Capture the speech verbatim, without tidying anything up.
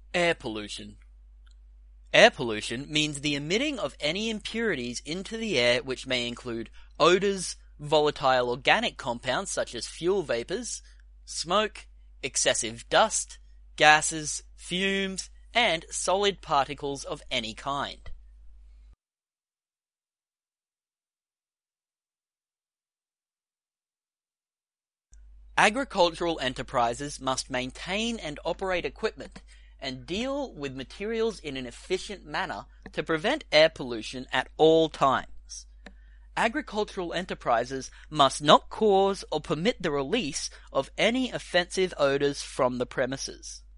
Air pollution. Air pollution means the emitting of any impurities into the air which may include odors, volatile organic compounds such as fuel vapors, smoke, excessive dust, gases, fumes, and solid particles of any kind. Agricultural enterprises must maintain and operate equipment and deal with materials in an efficient manner to prevent air pollution at all times. Agricultural enterprises must not cause or permit the release of any offensive odors from the premises.